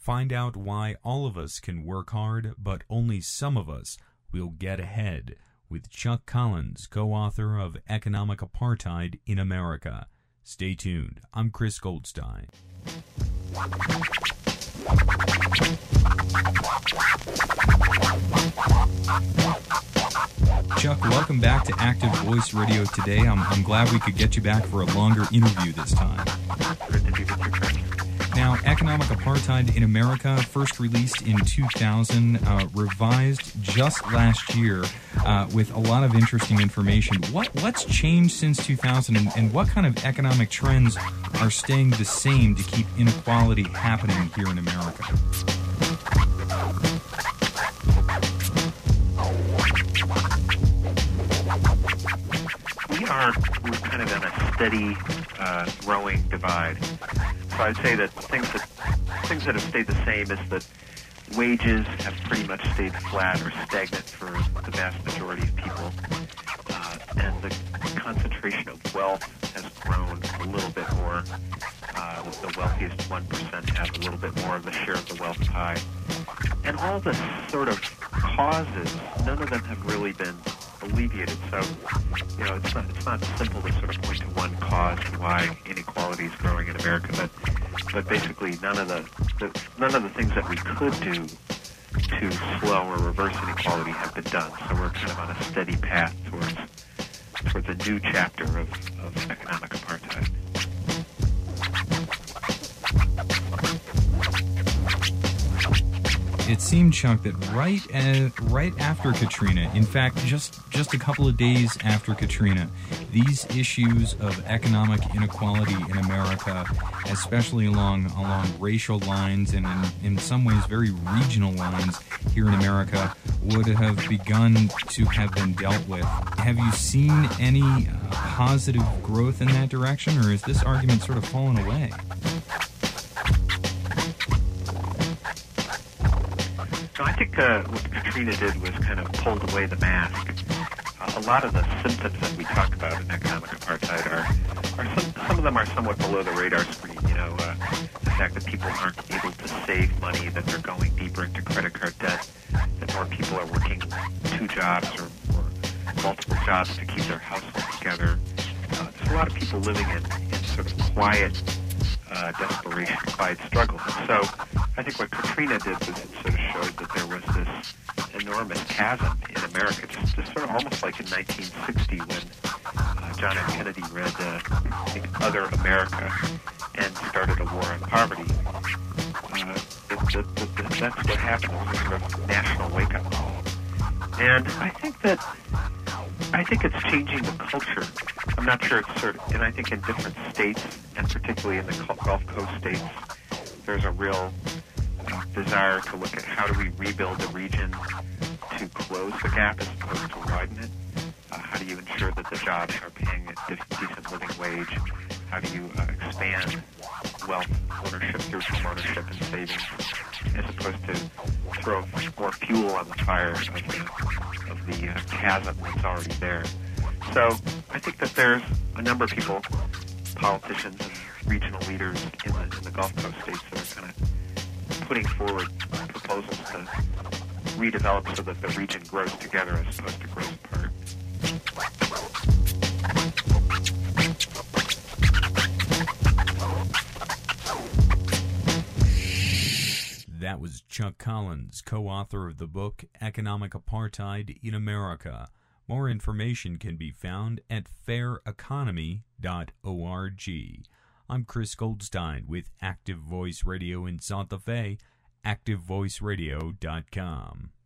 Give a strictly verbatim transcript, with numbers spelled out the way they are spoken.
Find out why all of us can work hard, but only some of us will get ahead, with Chuck Collins, co-author of Economic Apartheid in America. Stay tuned. I'm Chris Goldstein. Chuck, welcome back to Active Voice Radio today. I'm, I'm glad we could get you back for a longer interview this time. Good to be with you, Chris. Now, Economic Apartheid in America, first released in two thousand, uh, revised just last year uh, with a lot of interesting information. What What's changed since two thousand, and, and what kind of economic trends are staying the same to keep inequality happening here in America? We are we're kind of in a steady uh, growing divide. So I'd say that things that things that have stayed the same is that wages have pretty much stayed flat or stagnant for the vast majority of people, uh, and the concentration of wealth has grown a little bit more. Uh, the wealthiest one percent have a little bit more of the share of the wealth pie, and all the sort of causes, none of them have really been alleviated. So, you know, it's not it's not simple to sort of point to one cause to why inequality is growing in America, but but basically none of the, the none of the things that we could do to slow or reverse inequality have been done. So we're kind of on a steady path towards towards a new chapter of, of economic apartheid. It seemed, Chuck, that right uh, right after Katrina, in fact, just just a couple of days after Katrina, these issues of economic inequality in America, especially along along racial lines and in, in some ways very regional lines here in America, would have begun to have been dealt with. Have you seen any uh, positive growth in that direction, or is this argument sort of fallen away? So I think uh, what Katrina did was kind of pulled away the mask. Uh, a lot of the symptoms that we talk about in economic apartheid are, are some, some of them are somewhat below the radar screen. You know, uh, the fact that people aren't able to save money, that they're going deeper into credit card debt, that more people are working two jobs or, or multiple jobs to keep their household together. Uh, there's a lot of people living in, in sort of quiet uh, desperation, quiet struggle. And so I think what Katrina did was it sort of showed that there was this enormous chasm in America, just, just sort of almost like in nineteen sixty when uh, John F. Kennedy read, uh, I think, Other America and started a war on poverty. Uh, it, it, it, it, that's what happened. It was a sort of national wake-up call. And I think that I think it's changing the culture. I'm not sure it's sort of, and I think in different states, and particularly in the Gulf Coast states, there's a real uh, desire to look at how do we rebuild the region to close the gap as opposed to widen it. Uh, how do you ensure that the jobs are paying a decent living wage? How do you uh, expand wealth ownership through home ownership and savings, as opposed to throw more fuel on the fire of the, of the uh, chasm that's already there? So I think that there's a number of people, politicians and regional leaders in the, in the Gulf Coast states that are kind of putting forward proposals to redevelop so that the region grows together as opposed to grows apart. That was Chuck Collins, co-author of the book Economic Apartheid in America. More information can be found at fair economy dot org. I'm Chris Goldstein with Active Voice Radio in Santa Fe, active voice radio dot com.